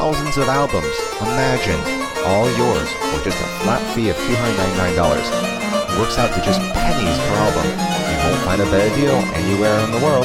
thousands of albums. Imagine, all yours for just a flat fee of $299. It works out to just pennies per album. You won't find a better deal anywhere in the world.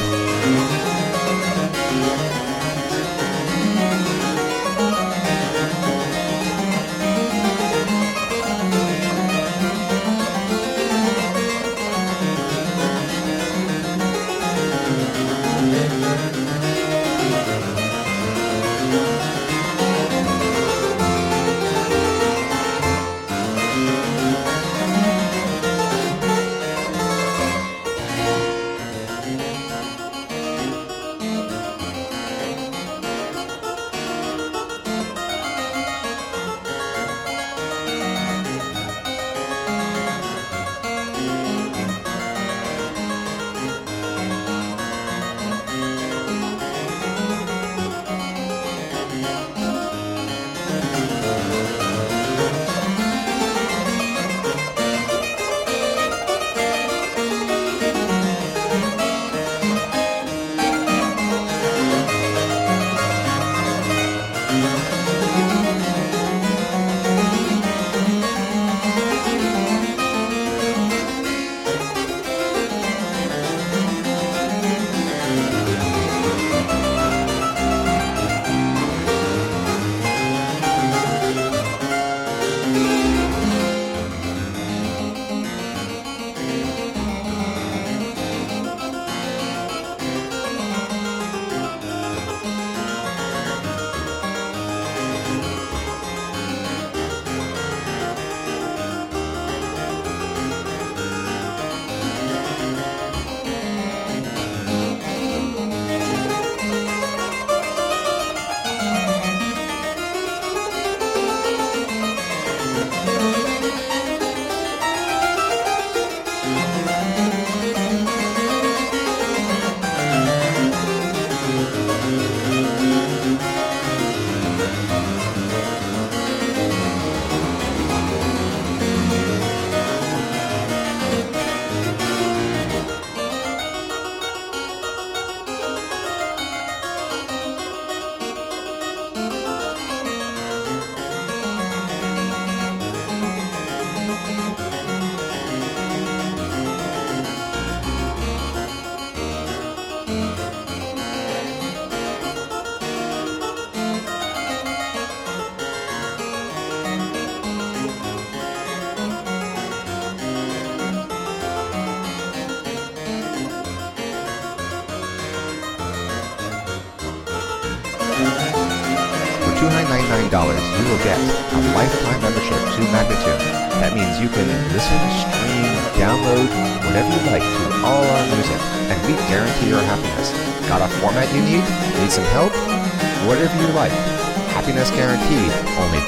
$299, you will get a lifetime membership to Magnatune. That means you can listen, stream, download, whatever you like to all our music, and we guarantee your happiness. Got a format you need? Need some help? Whatever you like. Happiness guaranteed. Only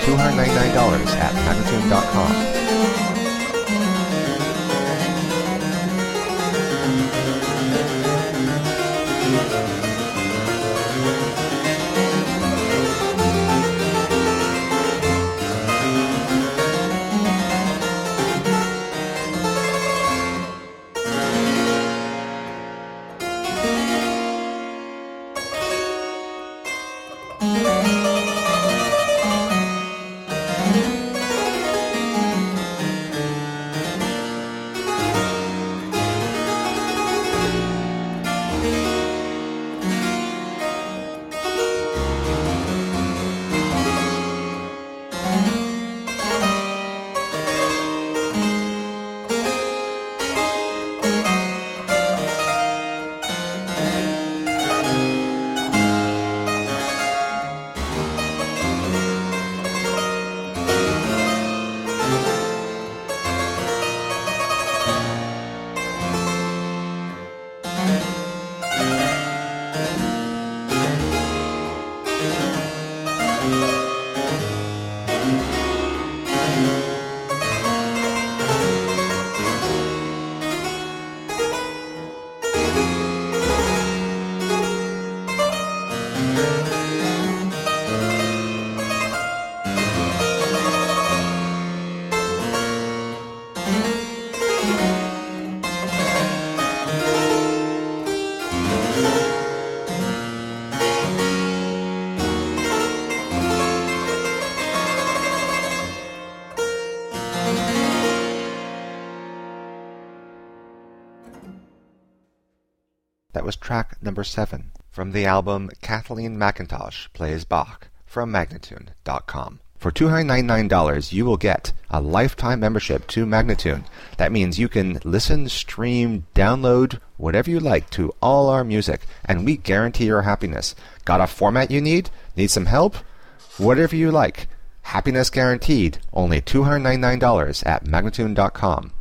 $299 at Magnatune.com. That was track number 7 from the album Kathleen McIntosh Plays Bach from Magnatune.com. For $299, you will get a lifetime membership to Magnatune. That means you can listen, stream, download, whatever you like to all our music, and we guarantee your happiness. Got a format you need? Need some help? Whatever you like. Happiness guaranteed. Only $299 at Magnatune.com.